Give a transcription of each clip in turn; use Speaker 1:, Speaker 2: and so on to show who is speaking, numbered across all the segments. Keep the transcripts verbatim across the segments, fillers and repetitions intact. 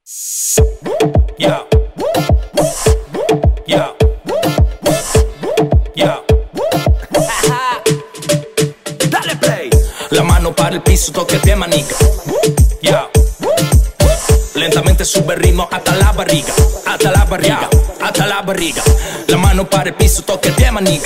Speaker 1: Yeah. Yeah. Yeah. Dale play. La mano para el piso, toque el pie, manica. Yeah. Lentamente sube el ritmo hasta la barriga, hasta la barriga, hasta la barriga. La mano para el piso, toque el pie, manica.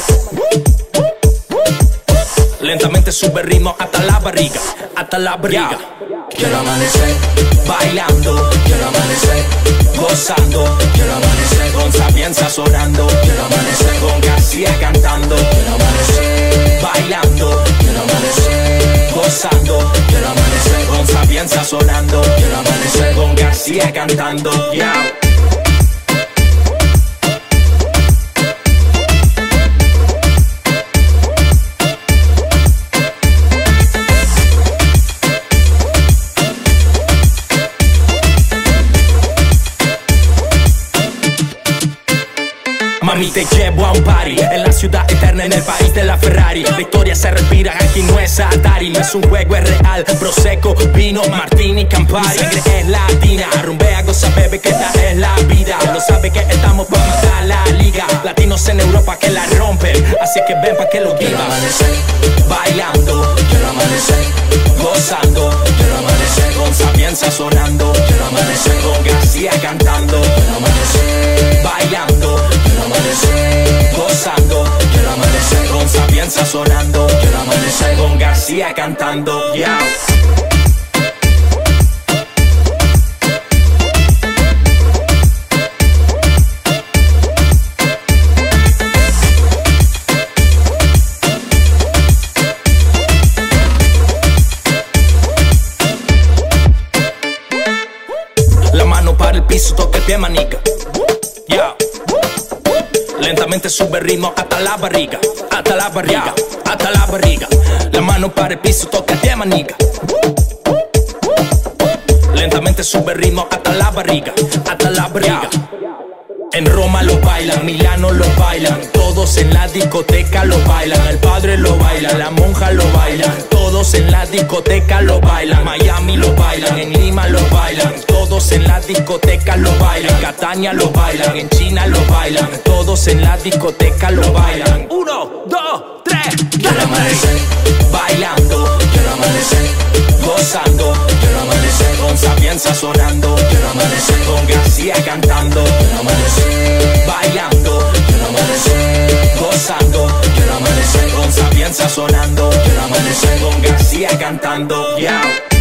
Speaker 1: Lentamente sube el ritmo hasta la barriga, hasta la barriga.
Speaker 2: Quiero amanecer
Speaker 1: bailando,
Speaker 2: quiero amanecer
Speaker 1: gozando,
Speaker 2: quiero amanecer
Speaker 1: con Sapienza sonando,
Speaker 2: quiero amanecer
Speaker 1: con García cantando.
Speaker 2: quiero amanecer
Speaker 1: Bailando,
Speaker 2: quiero amanecer
Speaker 1: gozando,
Speaker 2: quiero amanecer
Speaker 1: con Sapienza sonando,
Speaker 2: quiero amanecer
Speaker 1: con García cantando. Yeah. Mami, te llevo a un party en la ciudad eterna, en el país de la Ferrari. La historia se respira, aquí no es Atari. No es un juego, es real. Prosecco, vino, Martini, Campari. Mi sangre es latina, rumbea, goza, bebe, que esta es la vida. Lo sabe que estamos pa' matar la liga. Latinos en Europa que la rompen, así que ven pa' que lo
Speaker 2: quiero
Speaker 1: vivan.
Speaker 2: amanecer
Speaker 1: Bailando,
Speaker 2: quiero amanecer
Speaker 1: gozando,
Speaker 2: quiero amanecer
Speaker 1: con Sapienza sonando,
Speaker 2: quiero amanecer
Speaker 1: con García cantando.
Speaker 2: quiero amanecer
Speaker 1: Bailando,
Speaker 2: quiero amanecer
Speaker 1: gozando,
Speaker 2: quiero amanecer
Speaker 1: con Sapienza sonando,
Speaker 2: quiero amanecer
Speaker 1: con García cantando. Yeah. La mano para el piso, toque el pie, manica. Yeah. Lentamente sube el ritmo hasta la barriga, hasta la barriga, hasta la barriga. La mano para el piso, toca el pie, manica. Lentamente sube el ritmo hasta la barriga, hasta la barriga. En Roma lo bailan, Milano lo bailan, todos en la discoteca lo bailan. El padre lo baila, la monja lo bailan, todos en la discoteca lo bailan. Miami lo bailan, en Lima lo bailan, todos en la discoteca lo bailan. En Catania lo bailan, en China lo bailan, todos en la discoteca lo bailan. Uno, dos, tres,
Speaker 2: quiero amanecer
Speaker 1: bailando,
Speaker 2: quiero amanecer
Speaker 1: gozando,
Speaker 2: quiero amanecer
Speaker 1: con Sapienza sonando,
Speaker 2: quiero amanecer
Speaker 1: con García cantando.
Speaker 2: quiero amanecer
Speaker 1: Bailando,
Speaker 2: quiero amanecer
Speaker 1: gozando,
Speaker 2: quiero amanecer
Speaker 1: con Sapienza sonando,
Speaker 2: quiero amanecer
Speaker 1: con García cantando. Yeah.